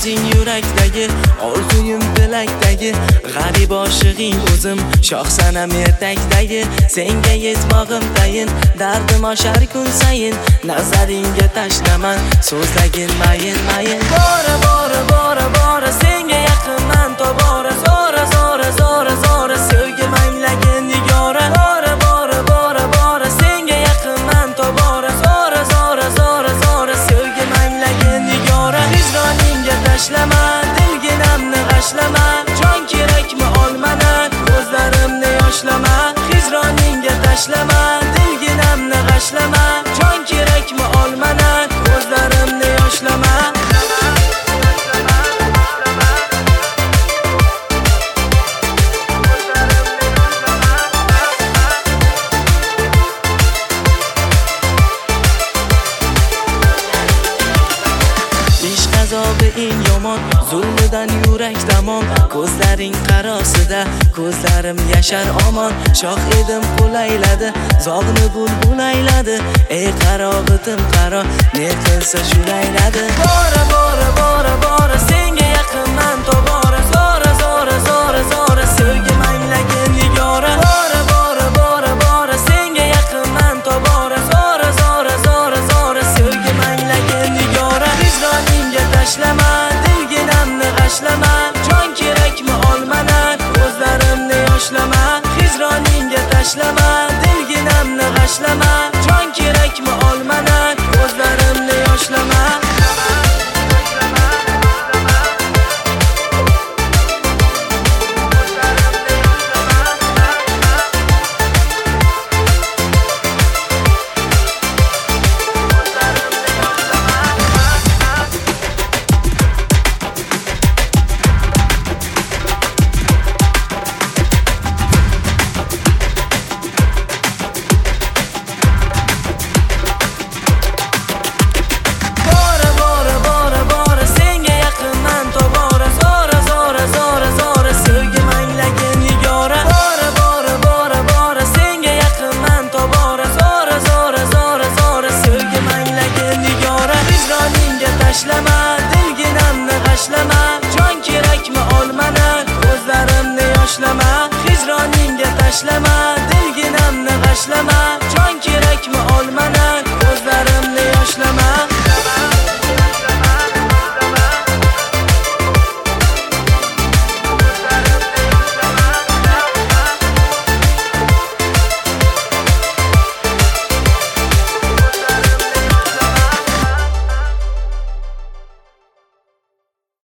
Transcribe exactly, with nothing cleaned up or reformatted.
izing yurakdagi, orzuyim bilakdagi, g'arib oshig'ing o'zim, shoh sanam ertakdagi. Senga yetmog'im tayin, dardim oshar kun sayin, nazaringga tashlaman, so'zlagin mayin mayin. Bora bora bora bora senga yaqinman tobora, zora zora zora zora sevgi manglagin nigora. Bora bora bora bora senga yaqinman tobora, zora zora zora zora sevgi manglagin nigora. Hijroningga tashlama, dilginamni g'ashlama, jon kerakmi olmana, ko'zlarimni yoshlama. Hijroningga tashlama, dilginamni g'ashlama, jon kerakmi olmana, ko'zlarimni yoshlama. Azobi eng yomon, zulmidan yurak damon, ko'zlaring qarosida, ko'zlarim yashar omon. Shoh edim qulayladi, zog'ni bulbul ayladi, ey qarog'itim qaro, ne qilsa shulayladi. Bora bora bora bora senga yaqinman tobora, zora zora zora zora sevgi manglagin nigora. Bora bora bora bora senga yaqinman tobora, zora zora zora zora sevgi manglagin nigora. Hijroningga tashlama, dilginamni g'ashlama, jon kerakmi olmana, ko'zlarimni yoshlama. Hijroningga tashlama, dilginamni g'ashlama, jon kerakmi olmana, ko'zlarimni yoshlama. Tashlama, dilginamni g'ashlama, jon kerakmi olmana, ko'zlarimni yoshlama. Hijroningga tashlama, dilginamni g'ashlama,